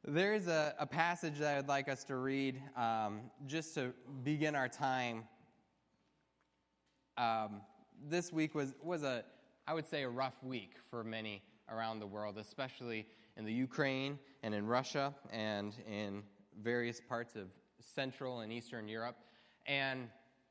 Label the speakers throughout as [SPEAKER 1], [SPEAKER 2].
[SPEAKER 1] There's a passage that I'd like us to read just to begin our time. This week was I would say, a rough week for many around the world, especially in the Ukraine and in Russia and in various parts of Central and Eastern Europe. And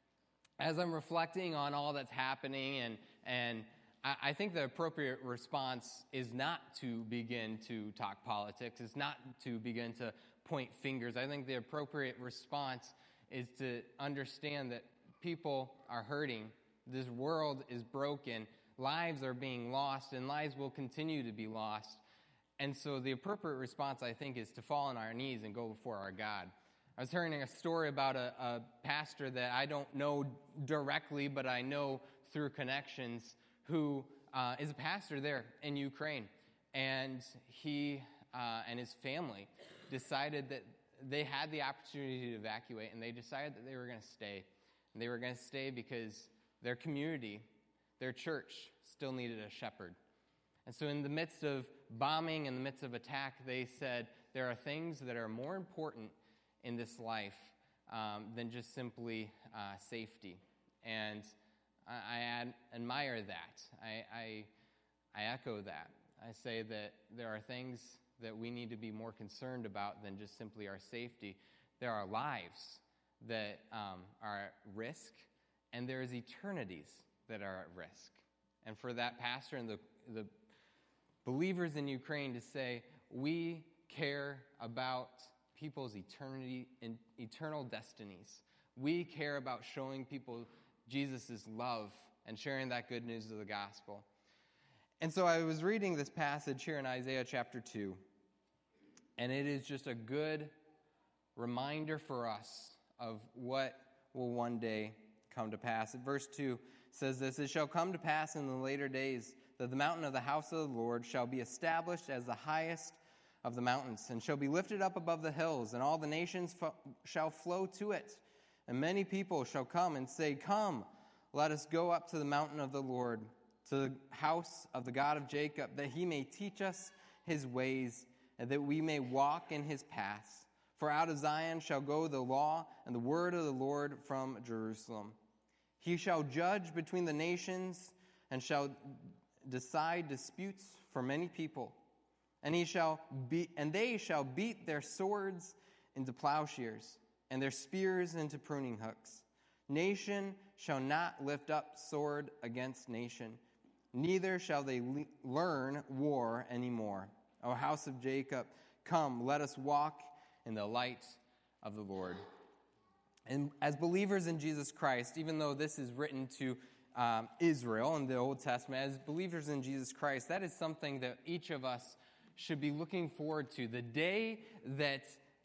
[SPEAKER 1] as I'm reflecting on all that's happening, and I think the appropriate response is not to begin to talk politics, it's not to begin to point fingers. I think the appropriate response is to understand that people are hurting, this world is broken, lives are being lost, and lives will continue to be lost. And so the appropriate response, I think, is to fall on our knees and go before our God. I was hearing a story about a pastor that I don't know directly, but I know through connections, who is a pastor there in Ukraine. And he and his family decided that they had the opportunity to evacuate, and they decided that they were going to stay. And they were going to stay because their community, their church, still needed a shepherd. And so in the midst of bombing, in the midst of attack, they said, there are things that are more important in this life than just simply safety. And I admire that. I echo that. I say that there are things that we need to be more concerned about than just simply our safety. There are lives that are at risk, and there is eternities that are at risk. And for that pastor and the believers in Ukraine to say, we care about people's eternal destinies. We care about showing people Jesus' love and sharing that good news of the gospel. And so I was reading this passage here in Isaiah chapter 2, and it is just a good reminder for us of what will one day come to pass. Verse 2 says this, "It shall come to pass in the later days that the mountain of the house of the Lord shall be established as the highest of the mountains, and shall be lifted up above the hills, and all the nations shall flow to it. And many people shall come and say, Come, let us go up to the mountain of the Lord, to the house of the God of Jacob, that he may teach us his ways, and that we may walk in his paths. For out of Zion shall go the law and the word of the Lord from Jerusalem. He shall judge between the nations, and shall decide disputes for many people. And they shall beat their swords into plowshares, and their spears into pruning hooks. Nation shall not lift up sword against nation, neither shall they learn war anymore. O house of Jacob, come, let us walk in the light of the Lord." And as believers in Jesus Christ, even though this is written to Israel in the Old Testament, as believers in Jesus Christ, that is something that each of us should be looking forward to. The day that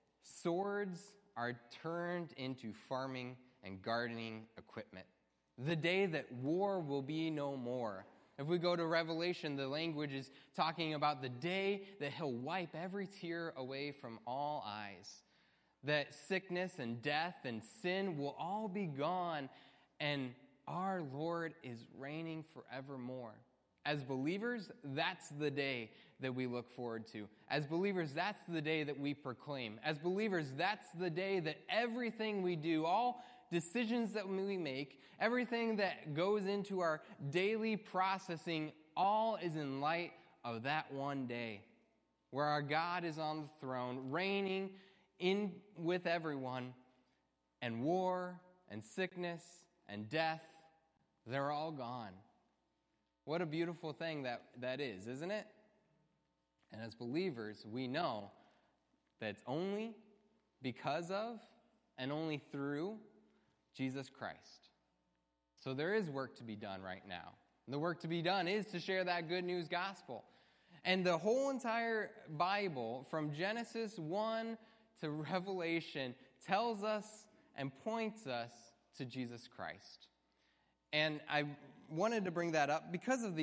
[SPEAKER 1] swords are turned into farming and gardening equipment. The day that war will be no more. If we go to Revelation, the language is talking about the day that he'll wipe every tear away from all eyes. That sickness and death and sin will all be gone, and our Lord is reigning forevermore. As believers, that's the day that we look forward to. As believers, that's the day that we proclaim. As believers, that's the day that everything we do, all decisions that we make, everything that goes into our daily processing, all is in light of that one day where our God is on the throne, reigning in with everyone, and war and sickness and death, they're all gone. What a beautiful thing that is, isn't it? And as believers, we know that it's only because of and only through Jesus Christ. So there is work to be done right now. And the work to be done is to share that good news gospel. And the whole entire Bible, from Genesis 1 to Revelation, tells us and points us to Jesus Christ. And I wanted to bring that up because of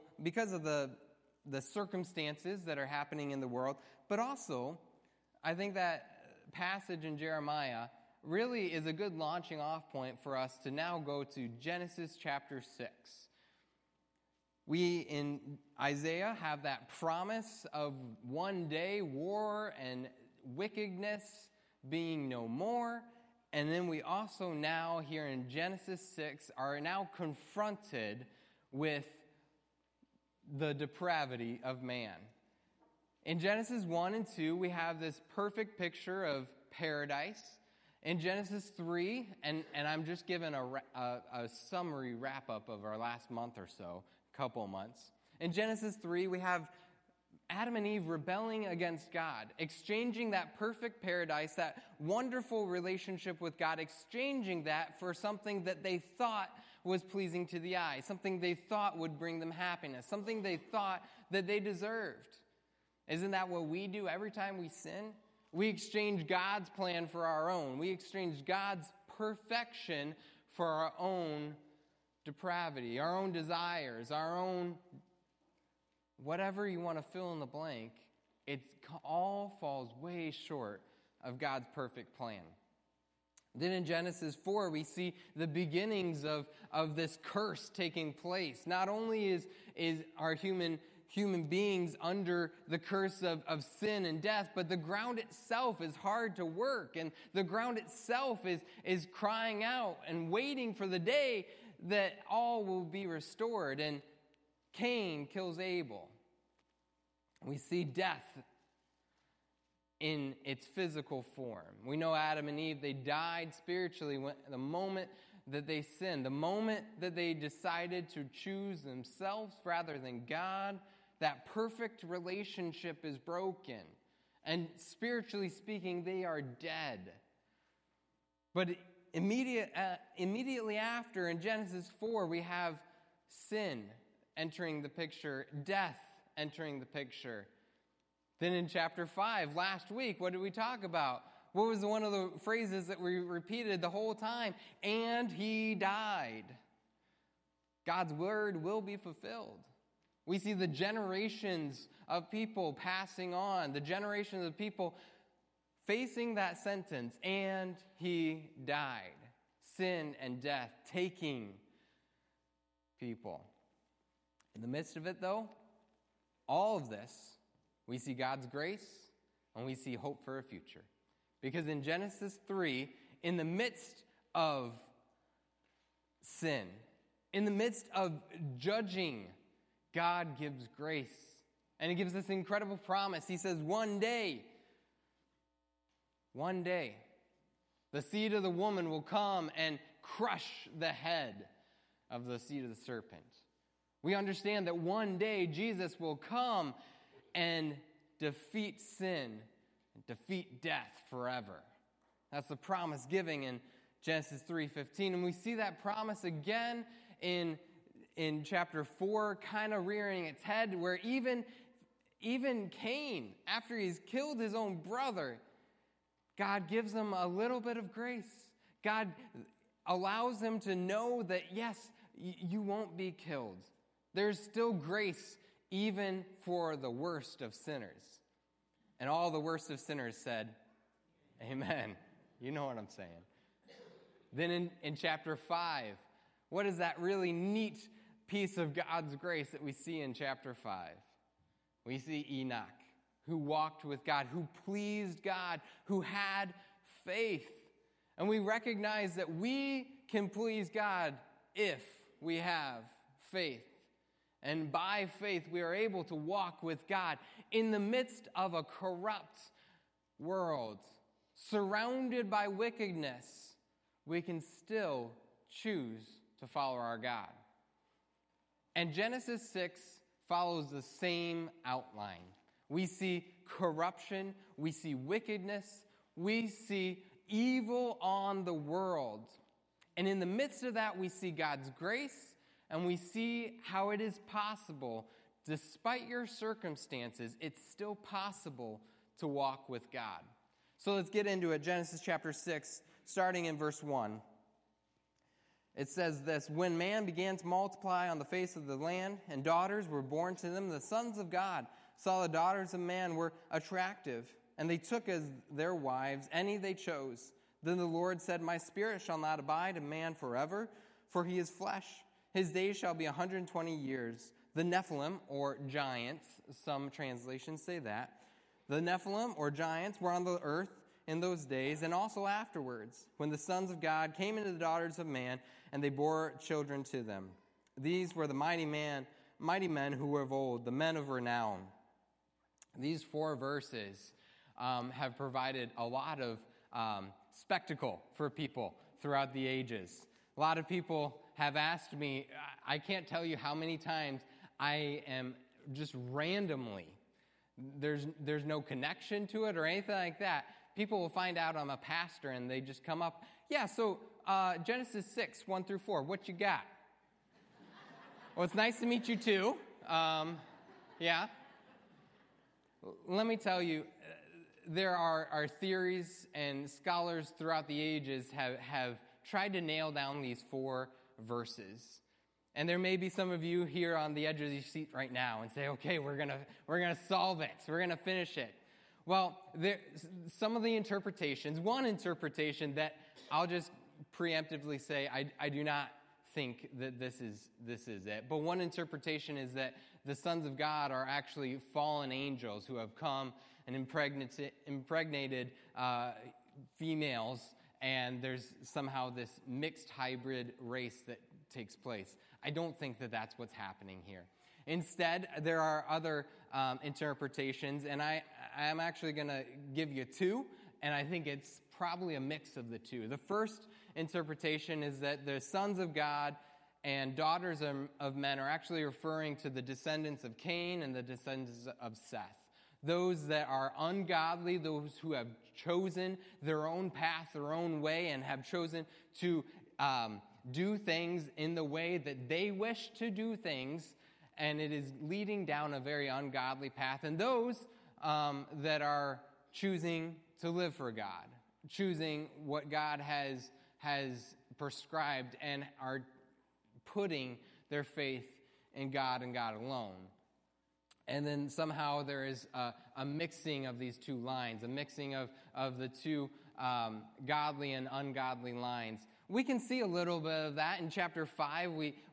[SPEAKER 1] the circumstances that are happening in the world, but also I think that passage in Jeremiah really is a good launching off point for us to now go to Genesis chapter 6. We, in Isaiah, have that promise of one day war and wickedness being no more. And then we also now, here in Genesis 6, are now confronted with the depravity of man. In Genesis 1 and 2, we have this perfect picture of paradise. In Genesis 3, and I'm just giving a summary wrap-up of our last month or so, couple months. In Genesis 3, we have Adam and Eve rebelling against God, exchanging that perfect paradise, that wonderful relationship with God, exchanging that for something that they thought was pleasing to the eye, something they thought would bring them happiness, something they thought that they deserved. Isn't that what we do every time we sin? We exchange God's plan for our own. We exchange God's perfection for our own depravity, our own desires, our own whatever you want to fill in the blank. It all falls way short of God's perfect plan. Then in Genesis 4, we see the beginnings of this curse taking place. Not only is our human beings under the curse of sin and death, but the ground itself is hard to work, and the ground itself is crying out and waiting for the day that all will be restored. And Cain kills Abel. We see death in its physical form. We know Adam and Eve, they died spiritually the moment that they sinned, the moment that they decided to choose themselves rather than God. That perfect relationship is broken. And spiritually speaking, they are dead. But immediately after, in Genesis 4, we have sin entering the picture, death entering the picture. Then in chapter 5, last week, what did we talk about? What was one of the phrases that we repeated the whole time? And he died. God's word will be fulfilled. We see the generations of people passing on, the generations of people facing that sentence, and he died. Sin and death taking people. In the midst of it, though, all of this, we see God's grace and we see hope for a future. Because in Genesis 3, in the midst of sin, in the midst of judging, God gives grace. And he gives this incredible promise. He says, one day, the seed of the woman will come and crush the head of the seed of the serpent. We understand that one day Jesus will come and defeat sin, and defeat death forever. That's the promise giving in Genesis 3:15. And we see that promise again in chapter 4, kind of rearing its head, where even Cain, after he's killed his own brother, God gives him a little bit of grace. God allows him to know that, yes, you won't be killed. There's still grace even for the worst of sinners. And all the worst of sinners said, amen. You know what I'm saying. Then in chapter 5, what is that really neat piece of God's grace that we see in chapter 5? We see Enoch, who walked with God, who pleased God, who had faith. And we recognize that we can please God if we have faith. And by faith, we are able to walk with God in the midst of a corrupt world, surrounded by wickedness. We can still choose to follow our God. And Genesis 6 follows the same outline. We see corruption, we see wickedness, we see evil on the world. And in the midst of that, we see God's grace, and we see how it is possible, despite your circumstances, it's still possible to walk with God. So let's get into it. Genesis chapter 6, starting in verse 1. It says this, when man began to multiply on the face of the land, and daughters were born to them, the sons of God saw the daughters of man were attractive, and they took as their wives any they chose. Then the Lord said, my spirit shall not abide in man forever, for he is flesh. His days shall be 120 years. The Nephilim, or giants, some translations say that. The Nephilim, or giants, were on the earth in those days, and also afterwards, when the sons of God came into the daughters of man, and they bore children to them. These were the mighty men who were of old, the men of renown. These 4 verses have provided a lot of spectacle for people throughout the ages. A lot of people have asked me, I can't tell you how many times I am just randomly, there's no connection to it or anything like that. People will find out I'm a pastor and they just come up, so Genesis 6, 1 through 4, what you got? Well, it's nice to meet you too. Yeah. Let me tell you, there are theories and scholars throughout the ages have tried to nail down these 4 verses. And there may be some of you here on the edge of your seat right now and say, okay, we're gonna solve it. We're gonna finish it. Well, some of the interpretations, one interpretation that I'll just preemptively say, I do not think that this is it. But one interpretation is that the sons of God are actually fallen angels who have come and impregnated females, and there's somehow this mixed hybrid race that takes place. I don't think that that's what's happening here. Instead, there are other interpretations, and I am actually going to give you 2, and I think it's probably a mix of the 2. The first interpretation is that the sons of God and daughters of men are actually referring to the descendants of Cain and the descendants of Seth. Those that are ungodly, those who have chosen their own path, their own way, and have chosen to do things in the way that they wish to do things, and it is leading down a very ungodly path. And those that are choosing to live for God, choosing what God has prescribed, and are putting their faith in God and God alone. And then somehow there is a mixing of these 2 lines, a mixing of the 2 godly and ungodly lines. We can see a little bit of that in chapter 5.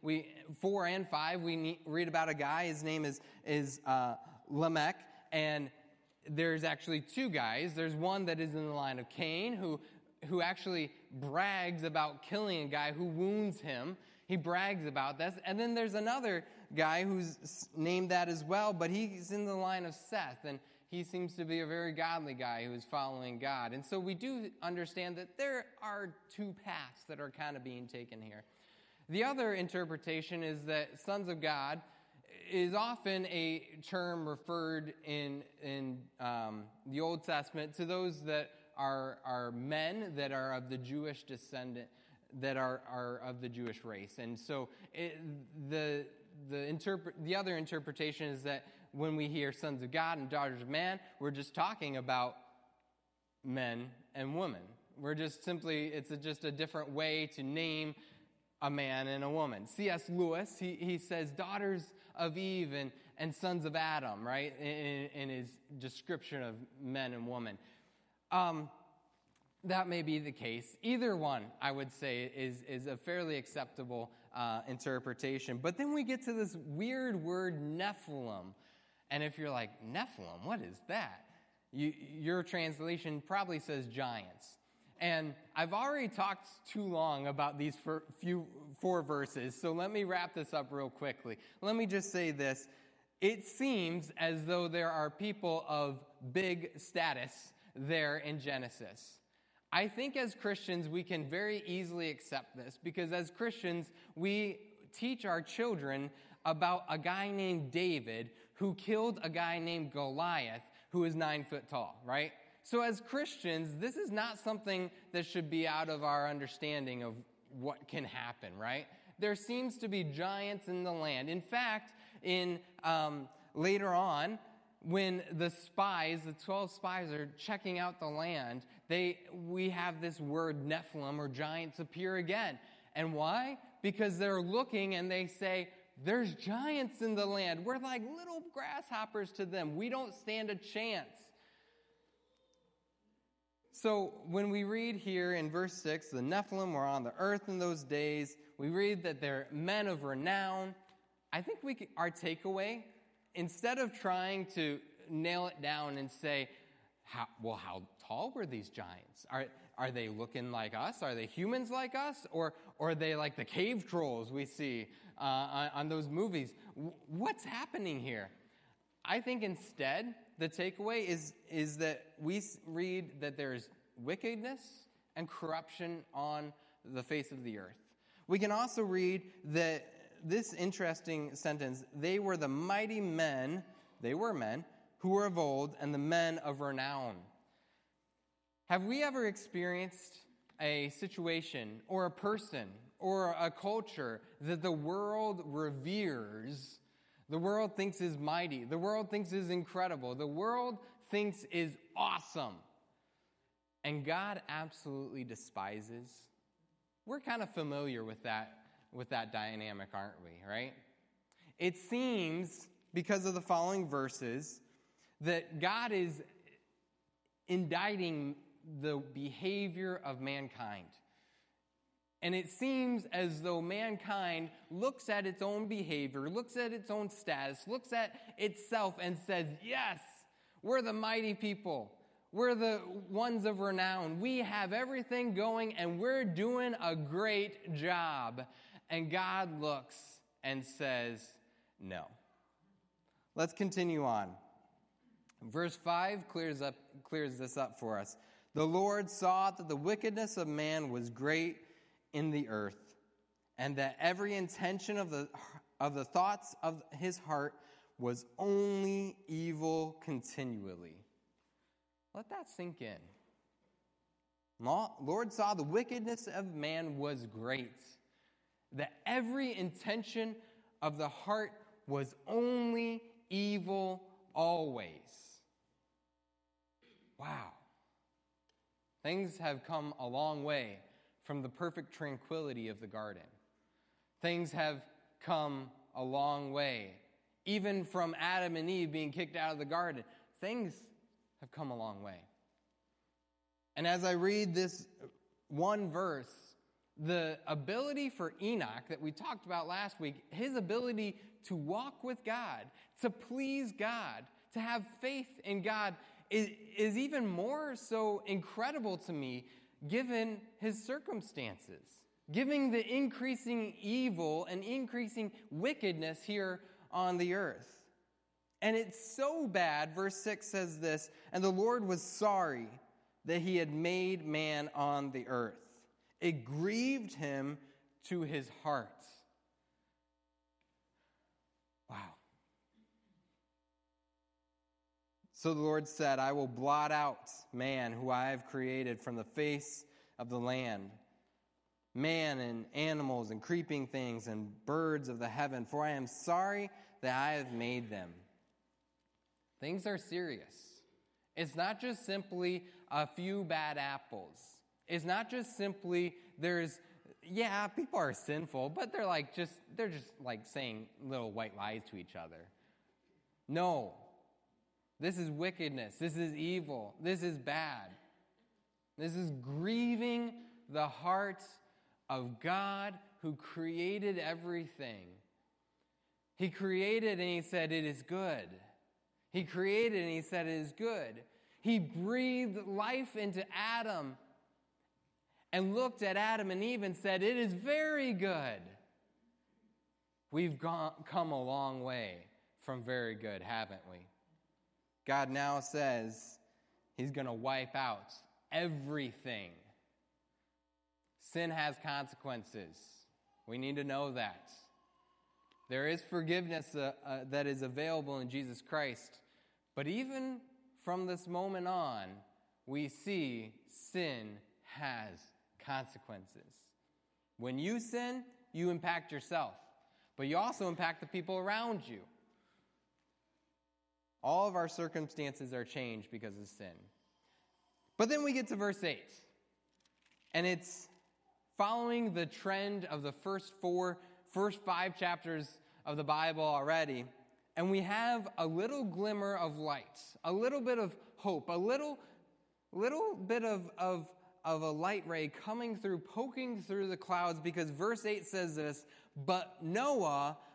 [SPEAKER 1] 4 and 5, we read about a guy. His name is Lamech, and there's actually 2 guys. There's one that is in the line of Cain, who actually brags about killing a guy who wounds him. He brags about this. And then there's another guy who's named that as well, but he's in the line of Seth, and he seems to be a very godly guy who is following God. And so we do understand that there are 2 paths that are kind of being taken here. The other interpretation is that sons of God is often a term referred in the Old Testament to those that are men that are of the Jewish descendant, that are of the Jewish race. And so the other interpretation is that when we hear sons of God and daughters of man, we're just talking about men and women. It's just a different way to name a man and a woman. C.S. Lewis, he says daughters of Eve and sons of Adam, right, in his description of men and women. That may be the case. Either one, I would say, is a fairly acceptable interpretation. But then we get to this weird word, Nephilim. And if you're like, Nephilim, what is that? Your translation probably says giants. And I've already talked too long about these 4 verses, so let me wrap this up real quickly. Let me just say this. It seems as though there are people of big status there in Genesis. I think as Christians, we can very easily accept this, because as Christians, we teach our children about a guy named David who killed a guy named Goliath who is 9 foot tall, right? So as Christians, this is not something that should be out of our understanding of what can happen, right? There seems to be giants in the land. In fact, later on, when the 12 spies are checking out the land, we have this word Nephilim, or giants, appear again. And why? Because they're looking and they say, there's giants in the land. We're like little grasshoppers to them. We don't stand a chance. So when we read here in verse 6, the Nephilim were on the earth in those days, we read that they're men of renown. I think our takeaway, instead of trying to nail it down and say, how tall were these giants? Are they looking like us? Are they humans like us? Or are they like the cave trolls we see on those movies? What's happening here? I think instead, the takeaway is that we read that there's wickedness and corruption on the face of the earth. We can also read that this interesting sentence, they were the mighty men, they were men, who were of old, and the men of renown. Have we ever experienced a situation or a person or a culture that the world reveres, the world thinks is mighty, the world thinks is incredible, the world thinks is awesome, and God absolutely despises? We're kind of familiar with that dynamic, aren't we, right? It seems, because of the following verses, that God is indicting the behavior of mankind. And it seems as though mankind looks at its own behavior, looks at its own status, looks at itself and says, yes, we're the mighty people. We're the ones of renown. We have everything going and we're doing a great job. And God looks and says, no. Let's continue on. Verse 5 clears this up for us. The Lord saw that the wickedness of man was great in the earth, and that every intention of the thoughts of his heart was only evil continually. Let that sink in. Lord saw the wickedness of man was great, that every intention of the heart was only evil always. Wow. Things have come a long way from the perfect tranquility of the garden. Things have come a long way. Even from Adam and Eve being kicked out of the garden, things have come a long way. And as I read this one verse, the ability for Enoch that we talked about last week, his ability to walk with God, to please God, to have faith in God, is even more so incredible to me given his circumstances, given the increasing evil and increasing wickedness here on the earth. And it's so bad, verse 6 says this, and the Lord was sorry that he had made man on the earth. It grieved him to his heart. Wow. So the Lord said, I will blot out man who I have created from the face of the land, man and animals and creeping things and birds of the heaven, for I am sorry that I have made them. Things are serious. It's not just simply a few bad apples. It's not just simply people are sinful, but they're just like saying little white lies to each other. No. This is wickedness. This is evil. This is bad. This is grieving the heart of God who created everything. He created and he said it is good. He created and he said it is good. He breathed life into Adam and looked at Adam and Eve and said, it is very good. We've come a long way from very good, haven't we? God now says he's going to wipe out everything. Sin has consequences. We need to know that. There is forgiveness that is available in Jesus Christ. But even from this moment on, we see sin has consequences. When you sin, you impact yourself. But you also impact the people around you. All of our circumstances are changed because of sin. But then we get to verse 8. And it's following the trend of the first 5 chapters of the Bible already. And we have a little glimmer of light, a little bit of hope, a little bit of a light ray coming through, poking through the clouds, because verse 8 says this, but Noah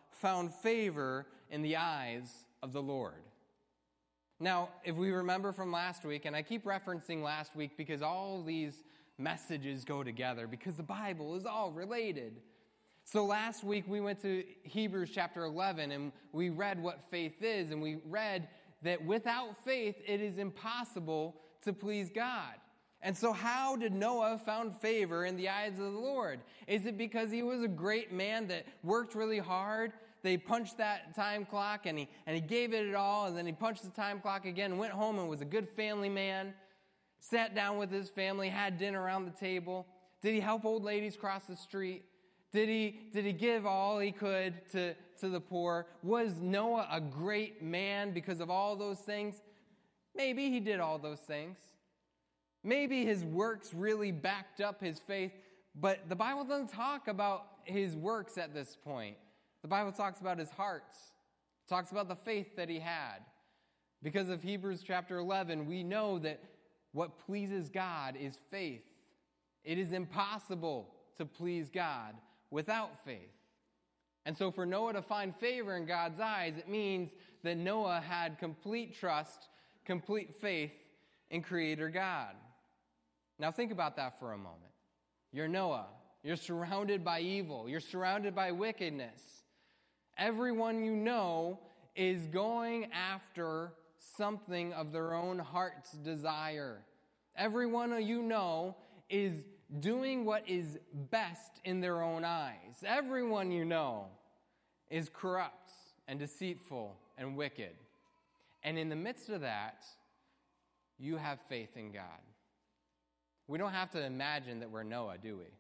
[SPEAKER 1] found favor in the eyes of the Lord. Now, if we remember from last week, and I keep referencing last week because all these messages go together, because the Bible is all related. So last week we went to Hebrews chapter 11, and we read what faith is, and we read that without faith it is impossible to please God. And so how did Noah found favor in the eyes of the Lord? Is it because he was a great man that worked really hard? They punched that time clock and he gave it all, and then he punched the time clock again, went home and was a good family man, sat down with his family, had dinner around the table. Did he help old ladies cross the street? Did he give all he could to the poor? Was Noah a great man because of all those things? Maybe he did all those things. Maybe his works really backed up his faith, but the Bible doesn't talk about his works at this point. The Bible talks about his heart. It talks about the faith that he had. Because of Hebrews chapter 11, we know that what pleases God is faith. It is impossible to please God without faith. And so for Noah to find favor in God's eyes, it means that Noah had complete trust, complete faith in Creator God. Now think about that for a moment. You're Noah. You're surrounded by evil. You're surrounded by wickedness. Everyone you know is going after something of their own heart's desire. Everyone you know is doing what is best in their own eyes. Everyone you know is corrupt and deceitful and wicked. And in the midst of that, you have faith in God. We don't have to imagine that we're Noah, do we?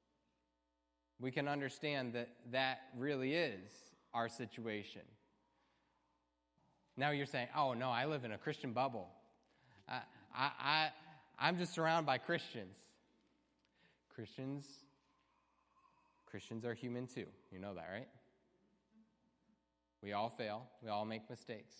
[SPEAKER 1] We can understand that that really is our situation. Now you're saying, oh no, I live in a Christian bubble. I'm just surrounded by Christians. Christians are human too. You know that, right? We all fail. We all make mistakes.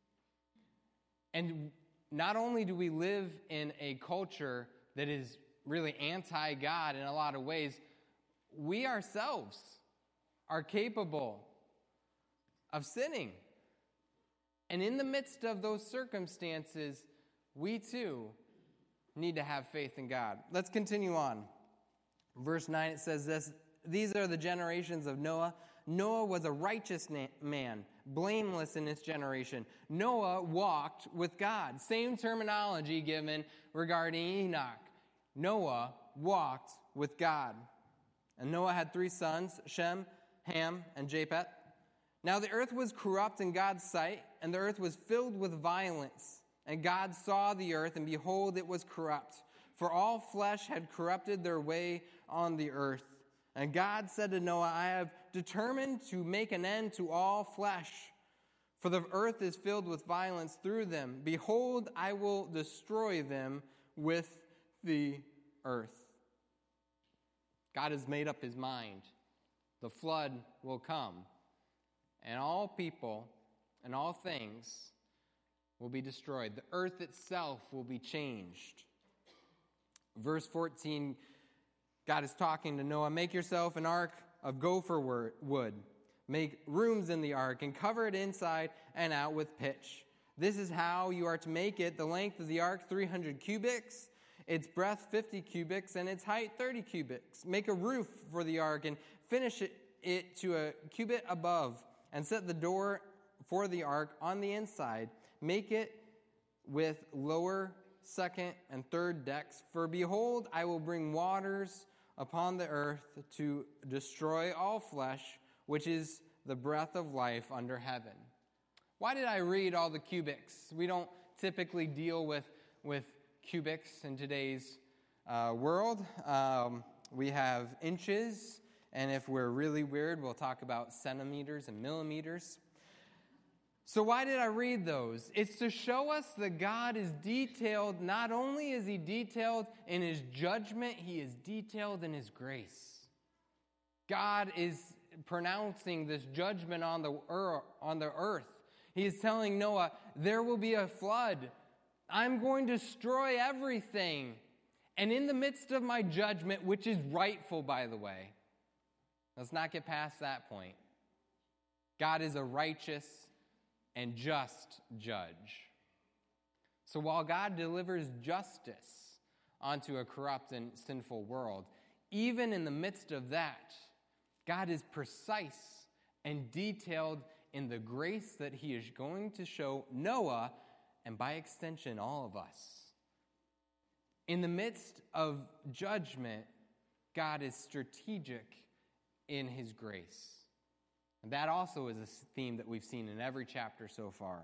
[SPEAKER 1] And not only do we live in a culture that is really anti-God in a lot of ways, we ourselves are capable of sinning. And in the midst of those circumstances, we too need to have faith in God. Let's continue on. Verse 9, it says this: these are the generations of Noah. Noah was a righteous man, blameless in his generation. Noah walked with God. Same terminology given regarding Enoch. Noah walked with God. And Noah had 3 sons, Shem, Ham, and Japheth. Now the earth was corrupt in God's sight, and the earth was filled with violence. And God saw the earth, and behold, it was corrupt, for all flesh had corrupted their way on the earth. And God said to Noah, I have determined to make an end to all flesh, for the earth is filled with violence through them. Behold, I will destroy them with the earth. God has made up his mind. The flood will come, and all people and all things will be destroyed. The earth itself will be changed. Verse 14, God is talking to Noah, make yourself an ark of gopher wood. Make rooms in the ark and cover it inside and out with pitch. This is how you are to make it. The length of the ark, 300 cubits. Its breadth, 50 cubits. And its height, 30 cubits. Make a roof for the ark and finish it to a cubit above. And set the door for the ark on the inside. Make it with lower, second, and third decks. For behold, I will bring waters upon the earth to destroy all flesh, which is the breath of life under heaven. Why did I read all the cubics? We don't typically deal with cubics in today's world. We have inches, and if we're really weird, we'll talk about centimeters and millimeters. So why did I read those? It's to show us that God is detailed. Not only is he detailed in his judgment, he is detailed in his grace. God is pronouncing this judgment on the earth. He is telling Noah, there will be a flood. I'm going to destroy everything. And in the midst of my judgment, which is rightful, by the way, let's not get past that point. God is a righteous and just judge. So while God delivers justice onto a corrupt and sinful world, even in the midst of that, God is precise and detailed in the grace that he is going to show Noah, and by extension, all of us. In the midst of judgment, God is strategic in his grace. And that also is a theme that we've seen in every chapter so far.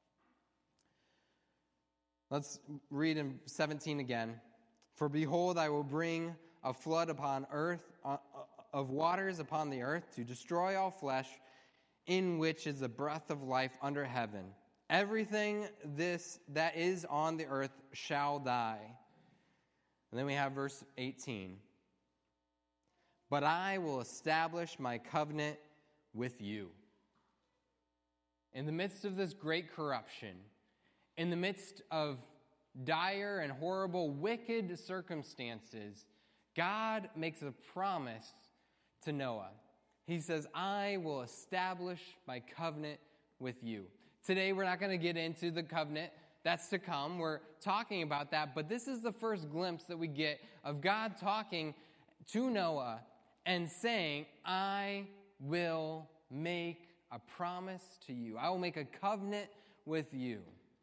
[SPEAKER 1] Let's read in 17 again. For behold, I will bring a flood upon earth, of waters upon the earth, to destroy all flesh, in which is the breath of life under heaven. Everything that is on the earth shall die. And then we have verse 18. But I will establish my covenant with you. In the midst of this great corruption, in the midst of dire and horrible, wicked circumstances, God makes a promise to Noah. He says, I will establish my covenant with you. Today, we're not going to get into the covenant. That's to come. We're talking about that. But this is the first glimpse that we get of God talking to Noah and saying, I will make a promise to you. I will make a covenant with you.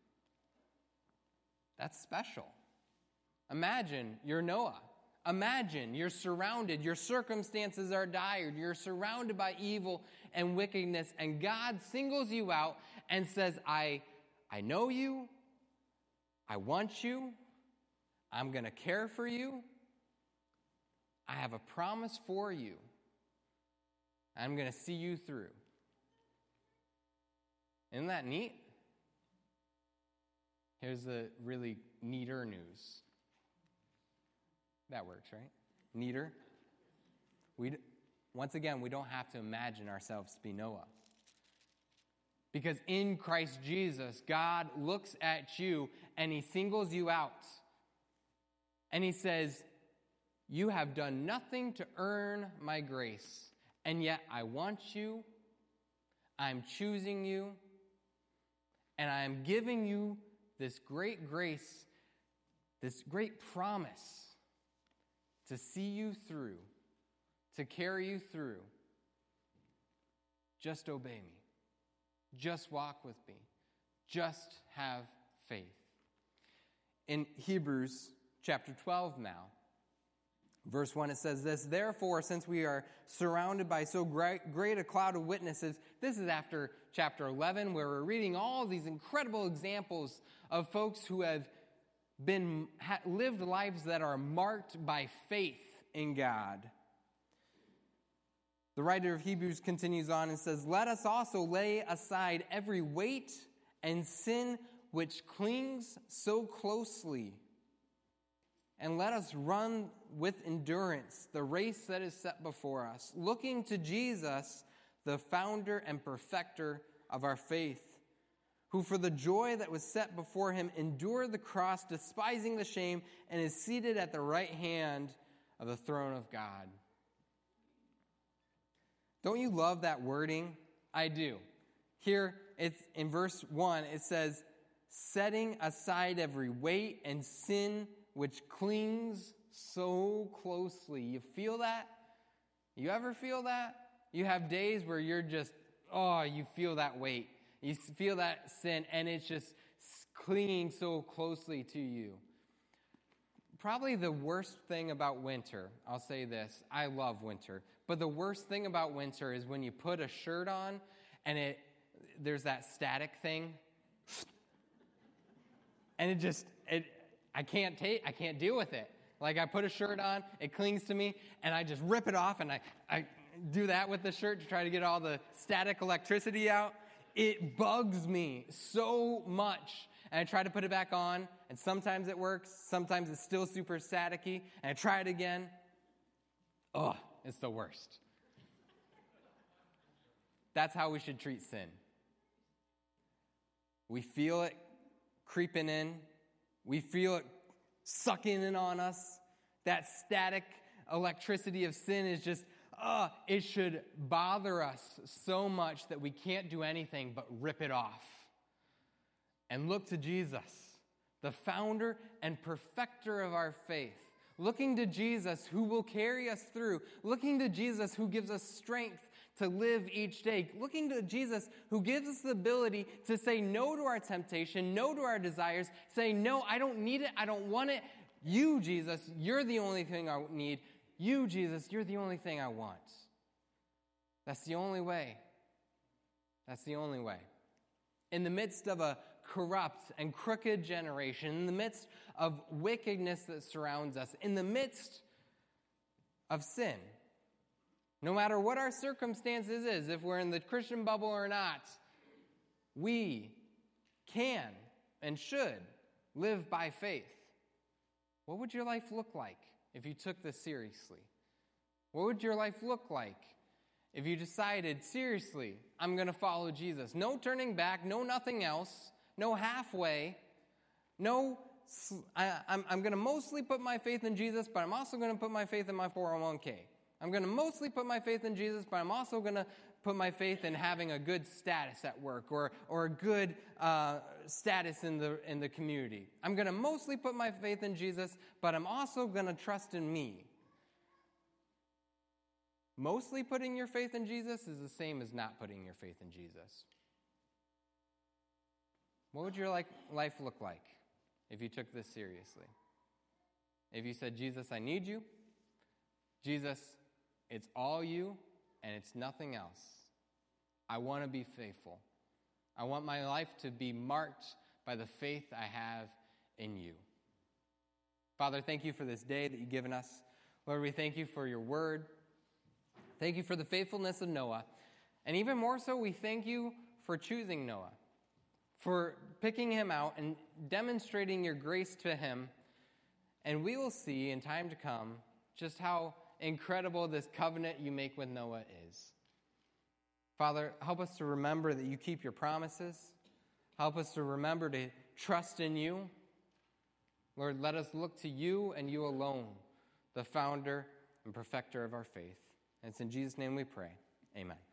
[SPEAKER 1] That's special. Imagine you're Noah. Imagine you're surrounded. Your circumstances are dire. You're surrounded by evil and wickedness. And God singles you out and says, I know you. I want you. I'm going to care for you. I have a promise for you. I'm going to see you through. Isn't that neat? Here's the really neater news. That works, right? Neater. Once again, we don't have to imagine ourselves to be Noah. Because in Christ Jesus, God looks at you and he singles you out. And he says, you have done nothing to earn my grace. And yet I want you. I'm choosing you. And I am giving you this great grace, this great promise to see you through, to carry you through. Just obey me. Just walk with me. Just have faith. In Hebrews chapter 12 now, verse 1, it says this, therefore, since we are surrounded by so great a cloud of witnesses, this is after chapter 11, where we're reading all these incredible examples of folks who have lived lives that are marked by faith in God. The writer of Hebrews continues on and says, let us also lay aside every weight and sin which clings so closely, and let us run with endurance the race that is set before us, looking to Jesus, the founder and perfecter of our faith, who for the joy that was set before him endured the cross, despising the shame, and is seated at the right hand of the throne of God. Don't you love that wording? I do. Here, it's in verse 1, it says, setting aside every weight and sin which clings so closely. You feel that? You ever feel that? You have days where you're just, you feel that weight. You feel that sin, and it's just clinging so closely to you. Probably the worst thing about winter, I'll say this, I love winter, but the worst thing about winter is when you put a shirt on and there's that static thing, and I can't deal with it. Like, I put a shirt on, it clings to me, and I just rip it off, and I do that with the shirt to try to get all the static electricity out. It bugs me so much. And I try to put it back on, and sometimes it works, sometimes it's still super staticky, and I try it again. It's the worst. That's how we should treat sin. We feel it creeping in. We feel it sucking in on us. That static electricity of sin is just, it should bother us so much that we can't do anything but rip it off and look to Jesus, the founder and perfecter of our faith. Looking to Jesus who will carry us through. Looking to Jesus who gives us strength to live each day. Looking to Jesus who gives us the ability to say no to our temptation, no to our desires, say, no, I don't need it, I don't want it. You, Jesus, you're the only thing I need. You, Jesus, you're the only thing I want. That's the only way. That's the only way. In the midst of a corrupt and crooked generation, in the midst of wickedness that surrounds us, in the midst of sin, no matter what our circumstances is, if we're in the Christian bubble or not, we can and should live by faith. What would your life look like if you took this seriously? What would your life look like if you decided, seriously, I'm going to follow Jesus? No turning back, no nothing else, no halfway, no, I'm going to mostly put my faith in Jesus, but I'm also going to put my faith in my 401k. I'm going to mostly put my faith in Jesus, but I'm also going to put my faith in having a good status at work or a good status in the community. I'm going to mostly put my faith in Jesus, but I'm also going to trust in me. Mostly putting your faith in Jesus is the same as not putting your faith in Jesus. What would your life look like if you took this seriously? If you said, Jesus, I need you. Jesus, it's all you and it's nothing else. I want to be faithful. I want my life to be marked by the faith I have in you. Father, thank you for this day that you've given us. Lord, we thank you for your word. Thank you for the faithfulness of Noah. And even more so, we thank you for choosing Noah, for picking him out and demonstrating your grace to him. And we will see in time to come just how incredible this covenant you make with Noah is. Father, help us to remember that you keep your promises. Help us to remember to trust in you. Lord, let us look to you and you alone, the founder and perfecter of our faith. And it's in Jesus' name we pray. Amen.